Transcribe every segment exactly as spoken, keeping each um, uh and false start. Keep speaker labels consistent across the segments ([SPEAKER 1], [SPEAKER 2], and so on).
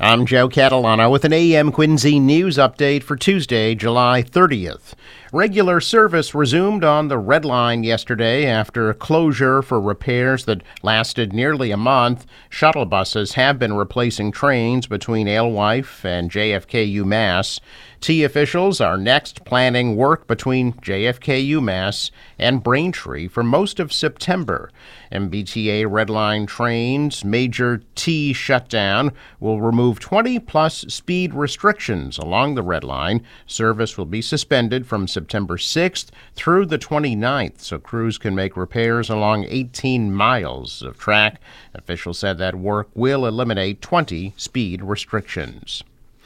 [SPEAKER 1] I'm Joe Catalano with an A M Quincy news update for Tuesday, July thirtieth. Regular service resumed on the Red Line yesterday after a closure for repairs that lasted nearly a month. Shuttle buses have been replacing trains between Alewife and J F K UMass. T officials are next planning work between J F K UMass and Braintree for most of September. M B T A Red Line trains' major T shutdown will remove twenty plus speed restrictions along the Red Line. Service will be suspended from September sixth through the twenty-ninth, so crews can make repairs along eighteen miles of track. Officials said that work will eliminate twenty speed restrictions.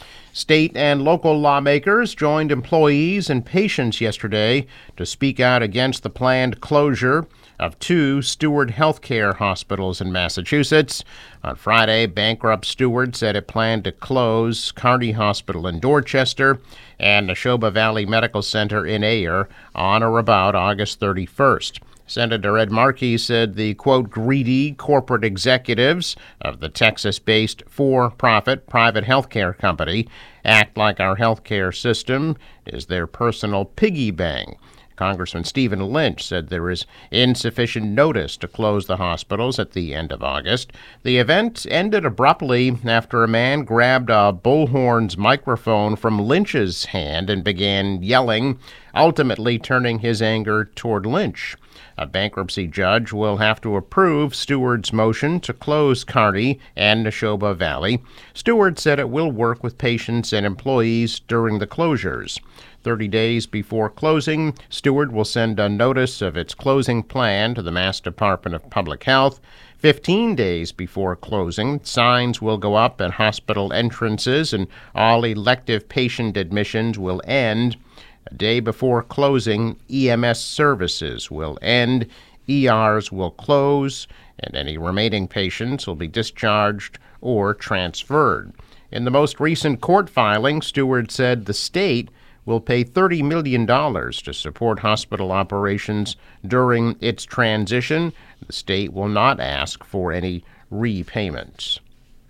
[SPEAKER 1] State and local lawmakers joined employees and patients yesterday to speak out against the planned closure of two Steward Healthcare hospitals in Massachusetts. On Friday, bankrupt Steward said it planned to close Kearny Hospital in Dorchester and Neshoba Valley Medical Center in Ayer on or about August thirty-first. Senator Ed Markey said the, quote, greedy corporate executives of the Texas-based for-profit private healthcare company act like our healthcare system is their personal piggy bank. Congressman Stephen Lynch said there is insufficient notice to close the hospitals at the end of August. The event ended abruptly after a man grabbed a bullhorn's microphone from Lynch's hand and began yelling, ultimately turning his anger toward Lynch. A bankruptcy judge will have to approve Steward's motion to close Kearny and Neshoba Valley. Steward said it will work with patients and employees during the closures. Thirty days before closing, Steward will send a notice of its closing plan to the Mass Department of Public Health. Fifteen days before closing, signs will go up at hospital entrances and all elective patient admissions will end. A day before closing, E M S services will end, E Rs will close, and any remaining patients will be discharged or transferred. In the most recent court filing, Steward said the state will pay thirty million dollars to support hospital operations during its transition. The state will not ask for any repayments.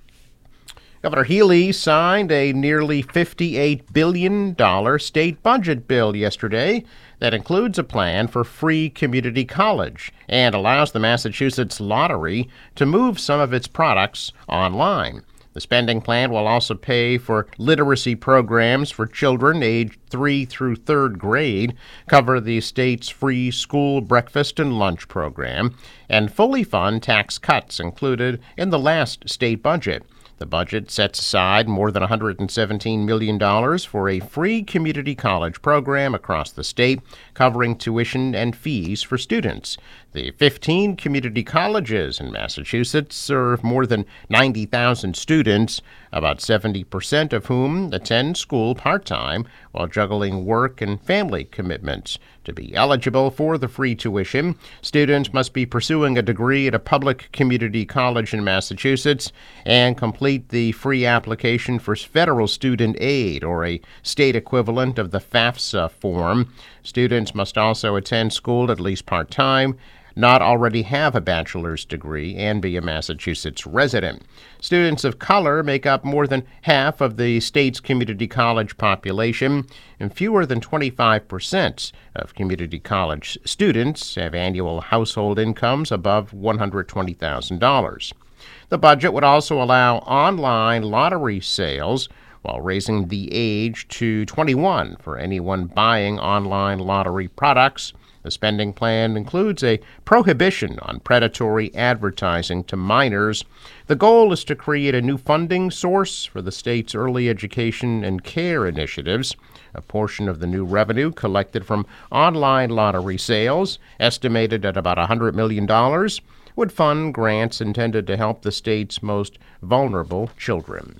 [SPEAKER 1] Governor Healy signed a nearly fifty-eight billion dollars state budget bill yesterday that includes a plan for free community college and allows the Massachusetts Lottery to move some of its products online. The spending plan will also pay for literacy programs for children aged three through third grade, cover the state's free school breakfast and lunch program, and fully fund tax cuts included in the last state budget. The budget sets aside more than one hundred seventeen million dollars for a free community college program across the state, covering tuition and fees for students. The fifteen community colleges in Massachusetts serve more than ninety thousand students, about seventy percent of whom attend school part-time while juggling work and family commitments. To be eligible for the free tuition, students must be pursuing a degree at a public community college in Massachusetts and complete the free application for federal student aid, or a state equivalent of the FAFSA form. Students must also attend school at least part-time, not already have a bachelor's degree, and be a Massachusetts resident. Students of color make up more than half of the state's community college population, and fewer than twenty-five percent of community college students have annual household incomes above one hundred twenty thousand dollars. The budget would also allow online lottery sales while raising the age to twenty-one for anyone buying online lottery products. The spending plan includes a prohibition on predatory advertising to minors. The goal is to create a new funding source for the state's early education and care initiatives. A portion of the new revenue collected from online lottery sales, estimated at about one hundred million dollars, would fund grants intended to help the state's most vulnerable children.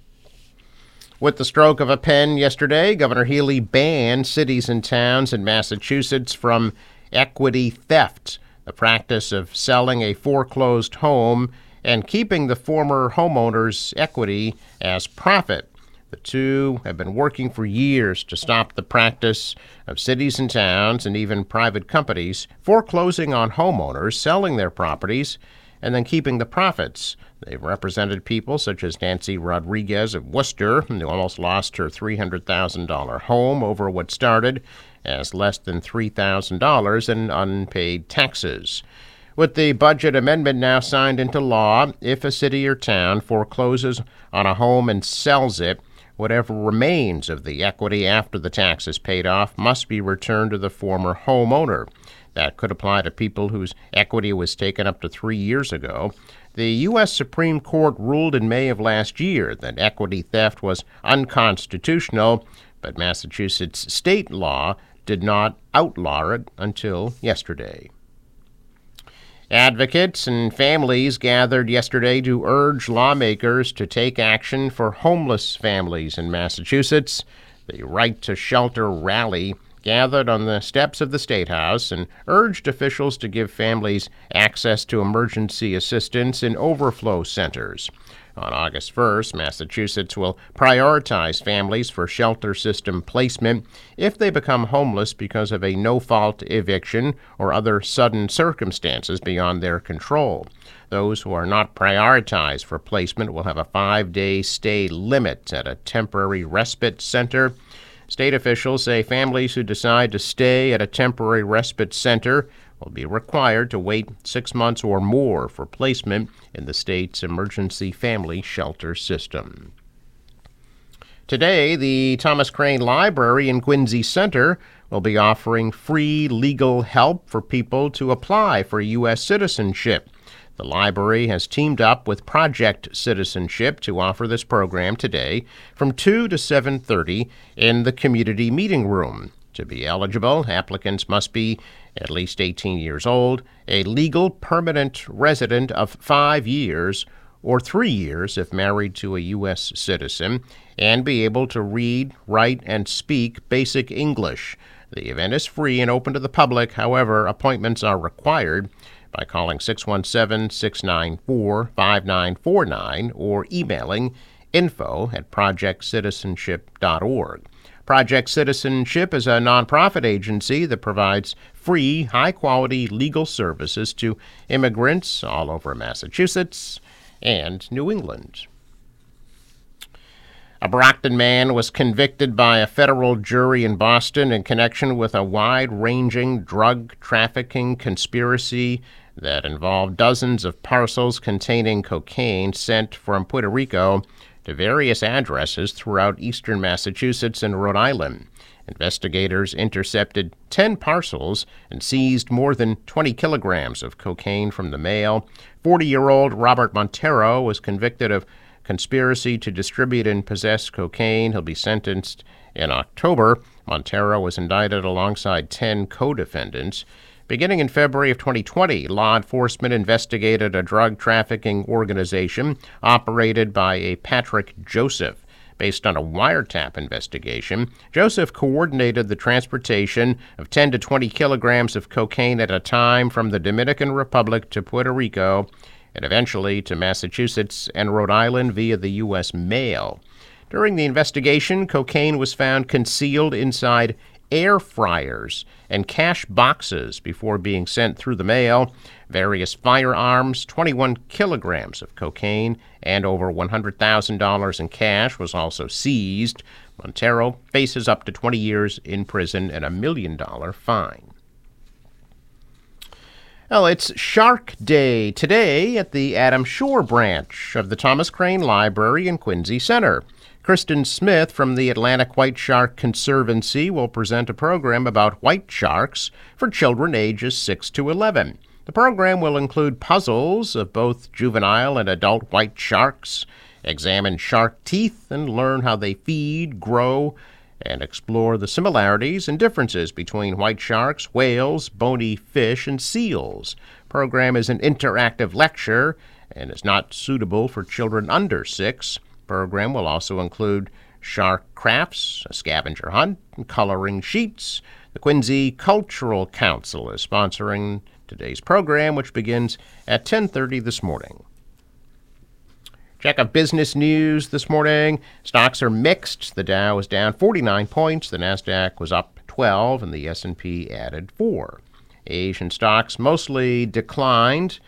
[SPEAKER 1] With the stroke of a pen yesterday, Governor Healy banned cities and towns in Massachusetts from equity theft, the practice of selling a foreclosed home and keeping the former homeowner's equity as profit. The two have been working for years to stop the practice of cities and towns and even private companies foreclosing on homeowners selling their properties and then keeping the profits. They've represented people such as Nancy Rodriguez of Worcester, who almost lost her three hundred thousand dollars home over what started as less than three thousand dollars in unpaid taxes. With the budget amendment now signed into law, if a city or town forecloses on a home and sells it, whatever remains of the equity after the tax is paid off must be returned to the former homeowner. That could apply to people whose equity was taken up to three years ago. The U S Supreme Court ruled in May of last year that equity theft was unconstitutional, but Massachusetts state law did not outlaw it until yesterday. Advocates and families gathered yesterday to urge lawmakers to take action for homeless families in Massachusetts. The Right to Shelter rally gathered on the steps of the State House and urged officials to give families access to emergency assistance in overflow centers. On August first, Massachusetts will prioritize families for shelter system placement if they become homeless because of a no-fault eviction or other sudden circumstances beyond their control. Those who are not prioritized for placement will have a five-day stay limit at a temporary respite center. State officials say families who decide to stay at a temporary respite center will be required to wait six months or more for placement in the state's emergency family shelter system. Today, the Thomas Crane Library in Quincy Center will be offering free legal help for people to apply for U S citizenship. The library has teamed up with Project Citizenship to offer this program today from two to seven thirty in the community meeting room. To be eligible, applicants must be at least eighteen years old, a legal permanent resident of five years, or three years if married to a U S citizen, and be able to read, write, and speak basic English. The event is free and open to the public. However, appointments are required by calling six one seven, six nine four, five nine four nine or emailing info at project citizenship dot org. Project Citizenship is a nonprofit agency that provides free, high-quality legal services to immigrants all over Massachusetts and New England. A Brockton man was convicted by a federal jury in Boston in connection with a wide-ranging drug trafficking conspiracy that involved dozens of parcels containing cocaine sent from Puerto Rico to various addresses throughout eastern Massachusetts and Rhode Island. Investigators intercepted ten parcels and seized more than twenty kilograms of cocaine from the mail. forty-year-old Robert Montero was convicted of conspiracy to distribute and possess cocaine. He'll be sentenced in October. Montero was indicted alongside ten co-defendants. Beginning in February of twenty twenty, law enforcement investigated a drug trafficking organization operated by a Patrick Joseph. Based on a wiretap investigation, Joseph coordinated the transportation of ten to twenty kilograms of cocaine at a time from the Dominican Republic to Puerto Rico and eventually to Massachusetts and Rhode Island via the U S mail. During the investigation, cocaine was found concealed inside air fryers and cash boxes before being sent through the mail. Various firearms, twenty-one kilograms of cocaine, and over one hundred thousand dollars in cash was also seized. Montero faces up to twenty years in prison and a million dollar fine. Well, it's Shark Day today at the Adam Shore branch of the Thomas Crane Library in Quincy Center. Kristen Smith from the Atlantic White Shark Conservancy will present a program about white sharks for children ages six to eleven. The program will include puzzles of both juvenile and adult white sharks, examine shark teeth, and learn how they feed, grow, and explore the similarities and differences between white sharks, whales, bony fish, and seals. The program is an interactive lecture and is not suitable for children under six. Program will also include shark crafts, a scavenger hunt, and coloring sheets. The Quincy Cultural Council is sponsoring today's program, which begins at ten thirty this morning. Check out business news this morning. Stocks are mixed. The Dow is down forty-nine points. The Nasdaq was up twelve, and the S and P added four. Asian stocks mostly declined.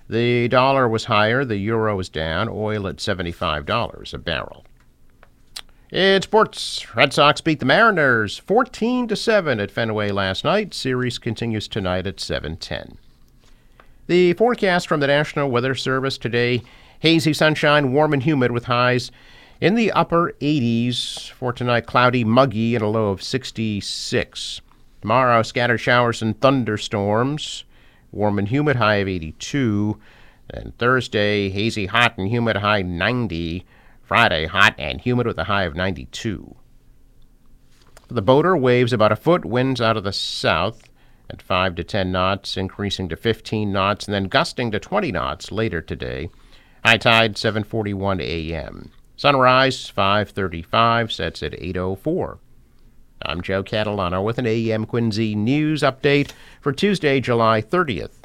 [SPEAKER 1] The dollar was higher, the euro was down, oil at seventy-five dollars a barrel. In sports, Red Sox beat the Mariners fourteen to seven at Fenway last night. Series continues tonight at seven ten. The forecast from the National Weather Service today: hazy sunshine, warm and humid with highs in the upper eighties. For tonight, cloudy, muggy, and a low of sixty-six. Tomorrow, scattered showers and thunderstorms, warm and humid, high of eighty-two. And Thursday, hazy, hot, and humid, high ninety. Friday, hot and humid with a high of ninety-two. For the boater, waves about a foot, winds out of the south at five to ten knots, increasing to fifteen knots, and then gusting to twenty knots later today. High tide, seven forty-one a.m. Sunrise, five thirty-five, sets at eight oh four. I'm Joe Catalano with an A M Quincy News Update for Tuesday, July thirtieth.